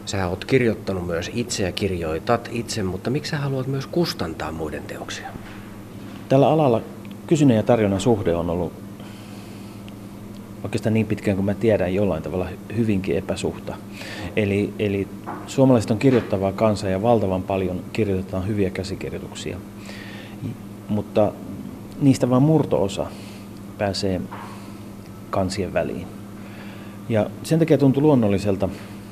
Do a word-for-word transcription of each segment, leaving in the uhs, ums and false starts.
Sä oot kirjoittanut myös itse ja kirjoitat itse, mutta miksi sä haluat myös kustantaa muiden teoksia? Tällä alalla kysynnän ja tarjonnan suhde on ollut oikeastaan niin pitkään kuin mä tiedän jollain tavalla hyvinkin epäsuhta. Eli, eli suomalaiset on kirjoittavaa kansaa ja valtavan paljon kirjoitetaan hyviä käsikirjoituksia, mutta niistä vain murto-osa pääsee kansien väliin. Ja sen takia tuntui luonnolliselta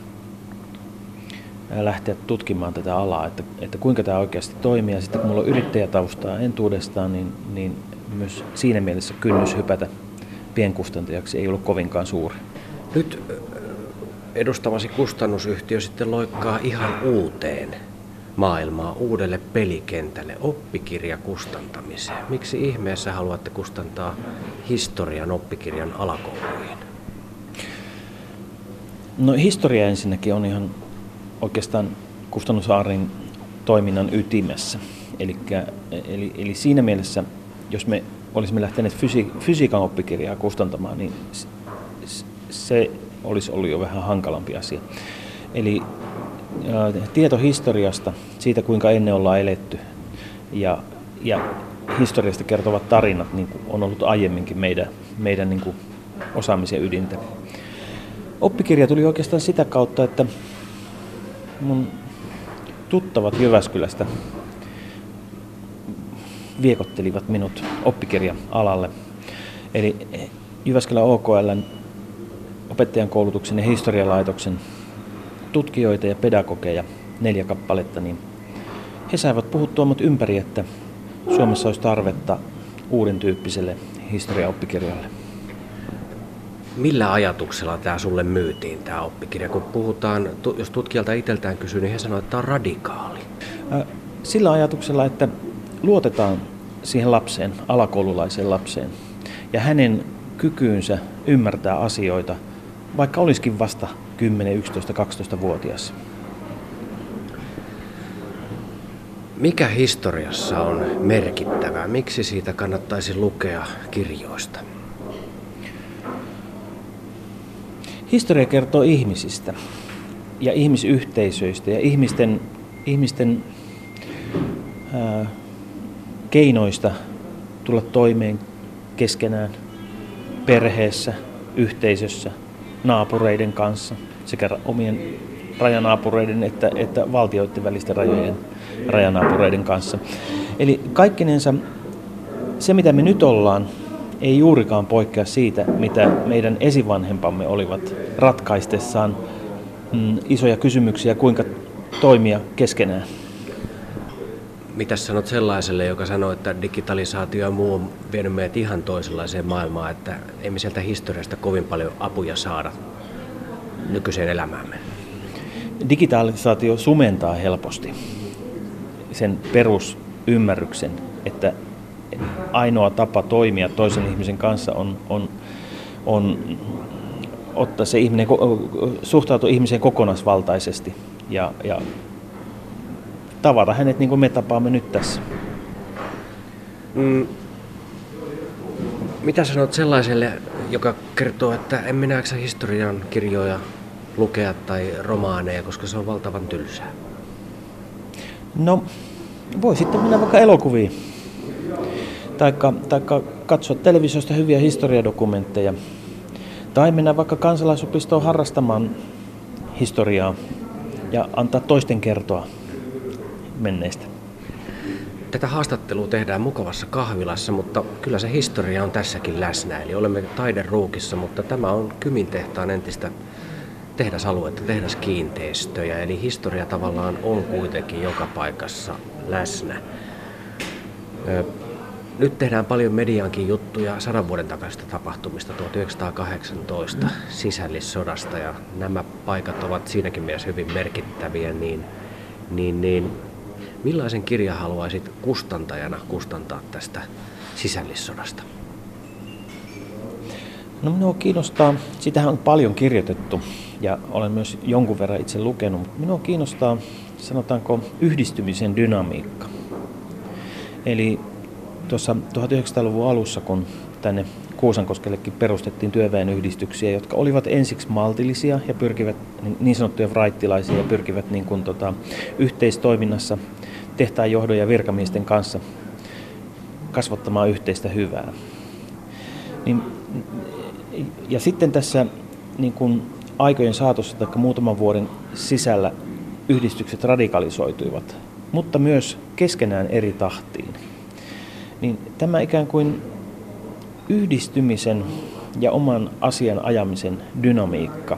lähteä tutkimaan tätä alaa, että, että kuinka tämä oikeasti toimii. Ja sitten kun mulla on yrittäjätaustaa entuudestaan, niin, niin myös siinä mielessä kynnys hypätä pienkustantajaksi ei ollut kovinkaan suuri. Nyt edustamasi kustannusyhtiö sitten loikkaa ihan uuteen maailmaan, uudelle pelikentälle, oppikirjakustantamiseen. Miksi ihmeessä haluatte kustantaa historian oppikirjan alakouluihin? No historia ensinnäkin on ihan oikeastaan Kustannusaarin toiminnan ytimessä. Elikkä, eli, eli siinä mielessä, jos me olisimme lähteneet fysi- fysiikan oppikirjaa kustantamaan, niin se olisi ollut jo vähän hankalampi asia. Eli ä, tieto historiasta, siitä kuinka ennen ollaan eletty ja, ja historiasta kertovat tarinat niin kuin on ollut aiemminkin meidän, meidän niin kuin osaamisen ydintä. Oppikirja tuli oikeastaan sitä kautta, että mun tuttavat Jyväskylästä viekottelivat minut oppikirja-alalle. Eli Jyväskylän O K L:n opettajan koulutuksen ja historialaitoksen tutkijoita ja pedagogeja, neljä kappaletta, niin he saivat puhuttua mut ympäri, että Suomessa olisi tarvetta uuden tyyppiselle historiaoppikirjalle. Millä ajatuksella tämä sulle myytiin, tämä oppikirja? Kun puhutaan, jos tutkijalta itseltään kysyy, niin he sanoo, että tämä on radikaali. Sillä ajatuksella, että luotetaan siihen lapseen, alakoululaiseen lapseen, ja hänen kykyynsä ymmärtää asioita, vaikka olisikin vasta kymmenen, yksitoista, kaksitoista-vuotias. Mikä historiassa on merkittävää? Miksi siitä kannattaisi lukea kirjoista? Historia kertoo ihmisistä ja ihmisyhteisöistä ja ihmisten, ihmisten ää, keinoista tulla toimeen keskenään, perheessä, yhteisössä, naapureiden kanssa, sekä omien rajanaapureiden että, että valtioiden välisten rajojen rajanaapureiden kanssa. Eli kaikkinensa se, mitä me nyt ollaan, ei juurikaan poikkea siitä, mitä meidän esivanhempamme olivat ratkaistessaan mm, isoja kysymyksiä, kuinka toimia keskenään. Mitä sanot sellaiselle, joka sanoo, että digitalisaatio ja muu on vienyt meidät ihan toisenlaiseen maailmaan, että emme sieltä historiasta kovin paljon apuja saada nykyiseen elämäämme? Digitalisaatio sumentaa helposti sen perusymmärryksen, että ainoa tapa toimia toisen ihmisen kanssa on, on, on ottaa se ihminen, suhtautua ihmiseen kokonaisvaltaisesti ja, ja tavata hänet niin kuin me tapaamme nyt tässä. Mm. Mitä sanot sellaiselle, joka kertoo, että en minä jaksa historian kirjoja lukea tai romaaneja, koska se on valtavan tylsää? No, voi sitten mennä vaikka elokuviin. Taikka, taikka katsoa televisiosta hyviä historiadokumentteja. Tai mennä vaikka kansalaisopistoon harrastamaan historiaa ja antaa toisten kertoa menneistä. Tätä haastattelua tehdään mukavassa kahvilassa, mutta kyllä se historia on tässäkin läsnä. Eli olemme taideruukissa, mutta tämä on Kymin tehtaan entistä tehdasaluetta, tehdaskiinteistöjä. Eli historia tavallaan on kuitenkin joka paikassa läsnä. Nyt tehdään paljon mediankin juttuja sadan vuoden takaisista tapahtumista, tuhatyhdeksänsataakahdeksantoista sisällissodasta, ja nämä paikat ovat siinäkin mielessä hyvin merkittäviä. Niin, niin, niin, millaisen kirjan haluaisit kustantajana kustantaa tästä sisällissodasta? No minua kiinnostaa, sitähän on paljon kirjoitettu ja olen myös jonkun verran itse lukenut, mutta minua kiinnostaa, sanotaanko, yhdistymisen dynamiikka. Eli tuossa tuhatyhdeksänsataaluvun alussa, kun tänne Kuusankoskellekin perustettiin työväenyhdistyksiä, jotka olivat ensiksi maltillisia ja pyrkivät niin sanottuja fraittilaisia ja pyrkivät niin kuin, tota, yhteistoiminnassa tehtaanjohdon ja virkamiesten kanssa kasvattamaan yhteistä hyvää. Niin, ja sitten tässä niin kuin aikojen saatossa tai muutaman vuoden sisällä yhdistykset radikalisoituivat, mutta myös keskenään eri tahtiin. Niin tämä ikään kuin yhdistymisen ja oman asian ajamisen dynamiikka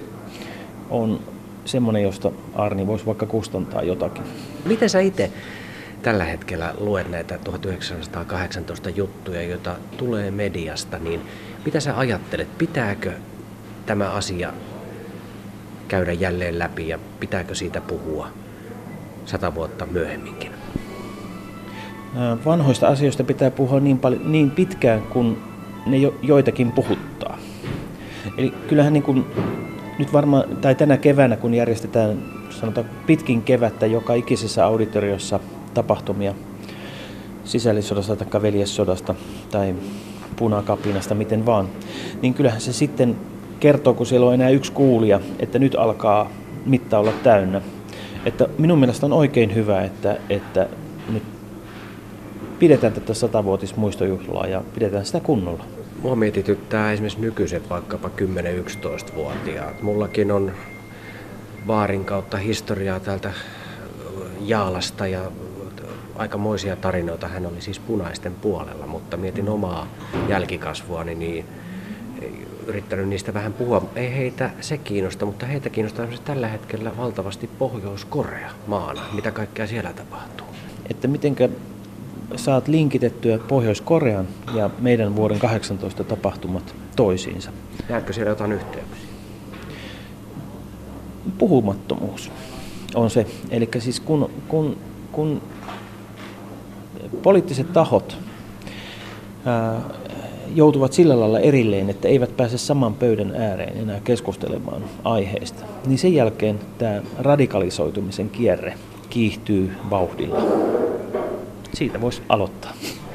on semmoinen, josta Arni voisi vaikka kustantaa jotakin. Miten sä itse tällä hetkellä luet näitä tuhatyhdeksänsataakahdeksantoista juttuja, joita tulee mediasta, niin mitä sä ajattelet? Pitääkö tämä asia käydä jälleen läpi ja pitääkö siitä puhua sata vuotta myöhemminkin? Vanhoista asioista pitää puhua niin, paljon, niin pitkään, kun ne jo, joitakin puhuttaa. Eli kyllähän niin kuin nyt varmaan, tai tänä keväänä, kun järjestetään sanotaan pitkin kevättä joka ikisessä auditoriossa tapahtumia sisällissodasta tai veljessodasta tai punakapinasta, miten vaan, niin kyllähän se sitten kertoo, kun siellä on enää yksi kuulija, että nyt alkaa mitta olla täynnä. Että minun mielestä on oikein hyvä, että, että nyt pidetään tätä satavuotismuistojuhlaa ja pidetään sitä kunnolla. Mua mietityttää esimerkiksi nykyiset vaikkapa kymmenen-yksitoista-vuotiaat. Mullakin on Vaarin kautta historiaa täältä Jaalasta ja aikamoisia tarinoita. Hän oli siis punaisten puolella, mutta mietin omaa jälkikasvuani, niin yrittänyt niistä vähän puhua. Ei heitä se kiinnosta, mutta heitä kiinnostaa tällä hetkellä valtavasti Pohjois-Korea maana. Mitä kaikkea siellä tapahtuu? Että mitenkä saat linkitettyä Pohjois-Korean ja meidän vuoden kahdeksantoista tapahtumat toisiinsa? Näetkö siellä jotain yhteyksiä? Puhumattomuus on se. Eli siis kun, kun, kun poliittiset tahot ää, joutuvat sillä lailla erilleen, että eivät pääse saman pöydän ääreen enää keskustelemaan aiheesta, niin sen jälkeen tämä radikalisoitumisen kierre kiihtyy vauhdilla. Siitä voisi aloittaa.